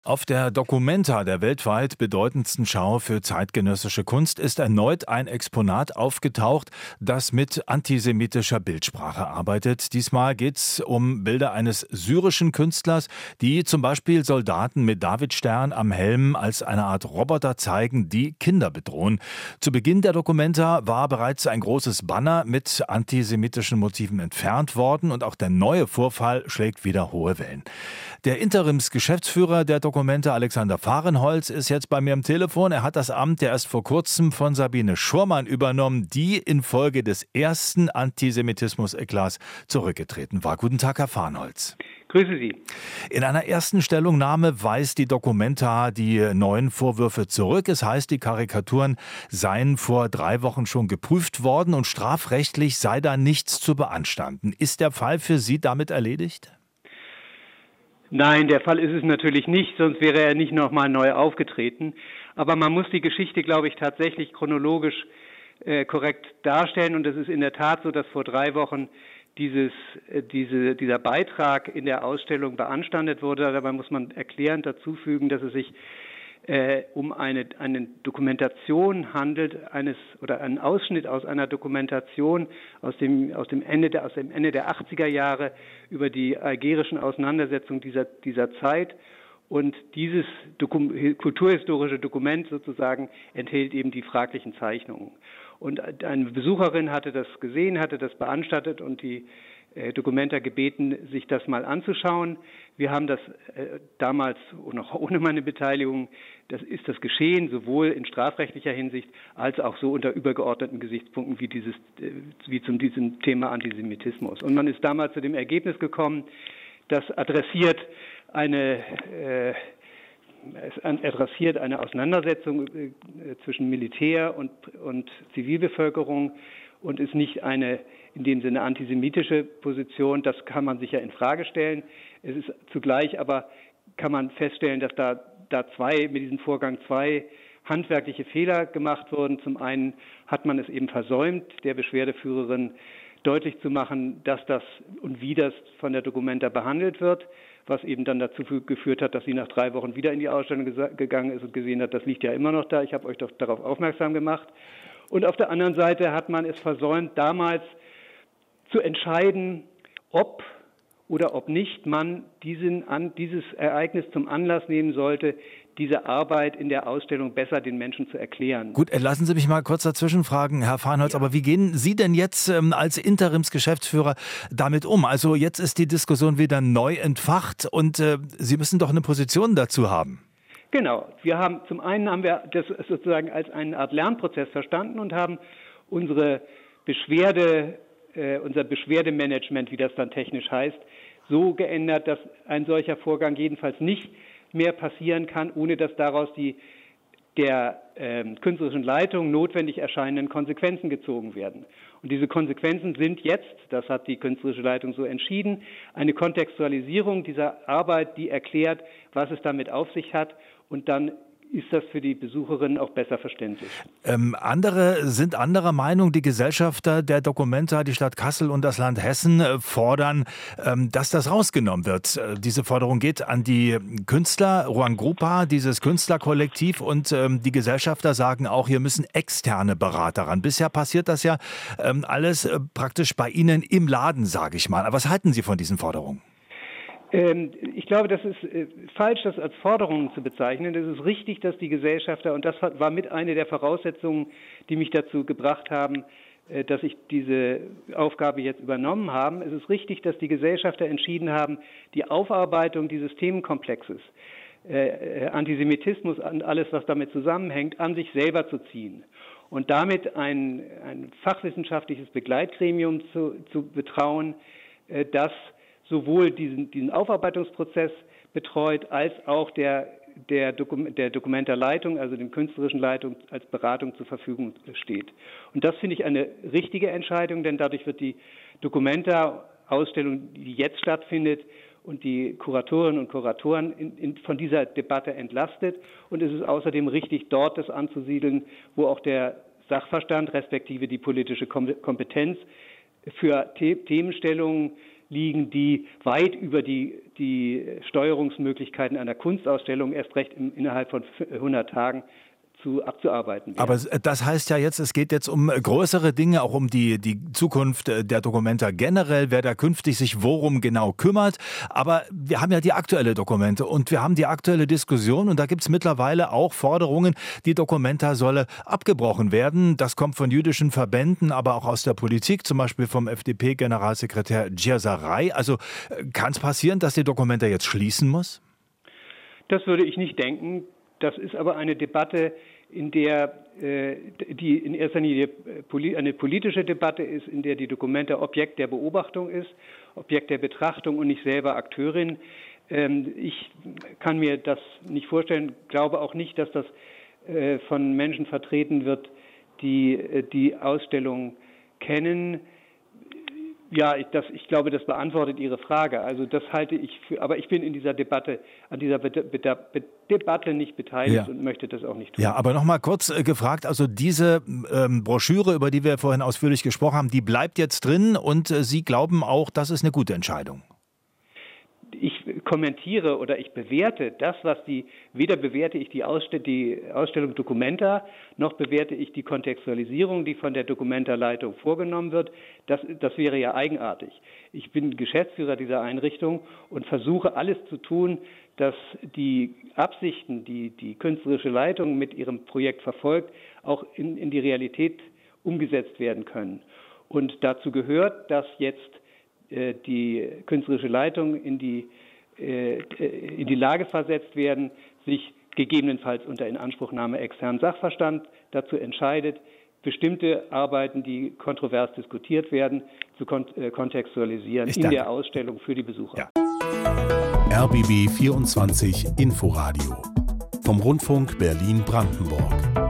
Auf der Documenta, der weltweit bedeutendsten Schau für zeitgenössische Kunst, ist erneut ein Exponat aufgetaucht, das mit antisemitischer Bildsprache arbeitet. Diesmal geht es um Bilder eines syrischen Künstlers, die zum Beispiel Soldaten mit Davidstern am Helm als eine Art Roboter zeigen, die Kinder bedrohen. Zu Beginn der Documenta war bereits ein großes Banner mit antisemitischen Motiven entfernt worden und auch der neue Vorfall schlägt wieder hohe Wellen. Der Interimsgeschäftsführer der Documenta, Alexander Fahrenholz, ist jetzt bei mir am Telefon. Er hat das Amt ja erst vor kurzem von Sabine Schurmann übernommen, die infolge des ersten Antisemitismus-Eklats zurückgetreten war. Guten Tag, Herr Fahrenholz. Grüße Sie. In einer ersten Stellungnahme weist die Documenta die neuen Vorwürfe zurück. Es heißt, die Karikaturen seien vor 3 Wochen schon geprüft worden und strafrechtlich sei da nichts zu beanstanden. Ist der Fall für Sie damit erledigt? Nein, der Fall ist es natürlich nicht, sonst wäre er nicht nochmal neu aufgetreten. Aber man muss die Geschichte, glaube ich, tatsächlich chronologisch korrekt darstellen. Und es ist in der Tat so, dass vor 3 Wochen dieser Beitrag in der Ausstellung beanstandet wurde. Dabei muss man erklärend dazufügen, dass es sich um eine Dokumentation handelt, einen Ausschnitt aus einer Dokumentation aus dem Ende der 80er Jahre über die algerischen Auseinandersetzungen dieser Zeit. Und dieses kulturhistorische Dokument sozusagen enthält eben die fraglichen Zeichnungen. Und eine Besucherin hatte das gesehen, hatte das beanstandet und die Documenta gebeten, sich das mal anzuschauen. Wir haben das damals, noch ohne meine Beteiligung, das geschehen, sowohl in strafrechtlicher Hinsicht als auch so unter übergeordneten Gesichtspunkten wie zu diesem Thema Antisemitismus. Und man ist damals zu dem Ergebnis gekommen, das adressiert eine Auseinandersetzung zwischen Militär und Zivilbevölkerung und ist nicht eine in dem Sinne antisemitische Position. Das kann man sicher in Frage stellen. Es ist zugleich aber, kann man feststellen, dass da mit diesem Vorgang 2 handwerkliche Fehler gemacht wurden. Zum einen hat man es eben versäumt, der Beschwerdeführerin deutlich zu machen, dass das und wie das von der Documenta behandelt wird, was eben dann dazu geführt hat, dass sie nach 3 Wochen wieder in die Ausstellung gegangen ist und gesehen hat, das liegt ja immer noch da, ich habe euch doch darauf aufmerksam gemacht. Und auf der anderen Seite hat man es versäumt, damals zu entscheiden, ob oder ob nicht man dieses Ereignis zum Anlass nehmen sollte, diese Arbeit in der Ausstellung besser den Menschen zu erklären. Gut, lassen Sie mich mal kurz dazwischen fragen, Herr Fahrenholz, aber wie gehen Sie denn jetzt als Interimsgeschäftsführer damit um? Also jetzt ist die Diskussion wieder neu entfacht und Sie müssen doch eine Position dazu haben. Genau. Zum einen haben wir das sozusagen als eine Art Lernprozess verstanden und haben unser Beschwerdemanagement, wie das dann technisch heißt, so geändert, dass ein solcher Vorgang jedenfalls nicht mehr passieren kann, ohne dass daraus der künstlerischen Leitung notwendig erscheinenden Konsequenzen gezogen werden. Und diese Konsequenzen sind jetzt, das hat die künstlerische Leitung so entschieden, eine Kontextualisierung dieser Arbeit, die erklärt, was es damit auf sich hat, und dann ist das für die Besucherinnen auch besser verständlich. Andere sind anderer Meinung. Die Gesellschafter der Documenta, die Stadt Kassel und das Land Hessen fordern, dass das rausgenommen wird. Diese Forderung geht an die Künstler, Ruangrupa, dieses Künstlerkollektiv, und die Gesellschafter sagen auch, hier müssen externe Berater ran. Bisher passiert das ja alles praktisch bei Ihnen im Laden, sage ich mal. Aber was halten Sie von diesen Forderungen? Ich glaube, das ist falsch, das als Forderungen zu bezeichnen. Es ist richtig, dass die Gesellschafter, und das war mit eine der Voraussetzungen, die mich dazu gebracht haben, dass ich diese Aufgabe jetzt übernommen habe. Es ist richtig, dass die Gesellschafter entschieden haben, die Aufarbeitung dieses Themenkomplexes, Antisemitismus und alles, was damit zusammenhängt, an sich selber zu ziehen und damit ein fachwissenschaftliches Begleitgremium zu betrauen, das sowohl diesen Aufarbeitungsprozess betreut, als auch der Documenta-Leitung, also dem künstlerischen Leitung, als Beratung zur Verfügung steht. Und das finde ich eine richtige Entscheidung, denn dadurch wird die Documenta-Ausstellung, die jetzt stattfindet, und die Kuratorinnen und Kuratoren von dieser Debatte entlastet. Und es ist außerdem richtig, dort das anzusiedeln, wo auch der Sachverstand respektive die politische Kompetenz für Themenstellungen liegen, die weit über die Steuerungsmöglichkeiten einer Kunstausstellung erst recht innerhalb von 100 Tagen abzuarbeiten wäre. Aber das heißt ja jetzt, es geht jetzt um größere Dinge, auch um die Zukunft der Documenta generell, wer da künftig sich worum genau kümmert. Aber wir haben ja die aktuelle Dokumente und wir haben die aktuelle Diskussion und da gibt es mittlerweile auch Forderungen, die Documenta solle abgebrochen werden. Das kommt von jüdischen Verbänden, aber auch aus der Politik, zum Beispiel vom FDP-Generalsekretär Djerzaraj. Also kann es passieren, dass die Documenta jetzt schließen muss? Das würde ich nicht denken. Das ist aber eine Debatte, in der die in erster Linie eine politische Debatte ist, in der die Documenta Objekt der Beobachtung ist, Objekt der Betrachtung und nicht selber Akteurin. Ich kann mir das nicht vorstellen, glaube auch nicht, dass das von Menschen vertreten wird, die die Ausstellung kennen. Ja, ich glaube, das beantwortet Ihre Frage. Also das halte ich für, aber ich bin in dieser Debatte, an dieser Debatte nicht beteiligt und möchte das auch nicht tun. Ja, aber nochmal kurz gefragt, also diese Broschüre, über die wir vorhin ausführlich gesprochen haben, die bleibt jetzt drin und Sie glauben auch, das ist eine gute Entscheidung? Ich kommentiere oder ich bewerte das, weder bewerte ich die Ausstellung Documenta, noch bewerte ich die Kontextualisierung, die von der Documenta-Leitung vorgenommen wird. Das wäre ja eigenartig. Ich bin Geschäftsführer dieser Einrichtung und versuche alles zu tun, dass die Absichten, die die künstlerische Leitung mit ihrem Projekt verfolgt, auch in die Realität umgesetzt werden können. Und dazu gehört, dass jetzt die künstlerische Leitung in die Lage versetzt werden, sich gegebenenfalls unter Inanspruchnahme externen Sachverstand dazu entscheidet, bestimmte Arbeiten, die kontrovers diskutiert werden, zu kontextualisieren in der Ausstellung für die Besucher. Ja. RBB 24 Inforadio vom Rundfunk Berlin-Brandenburg.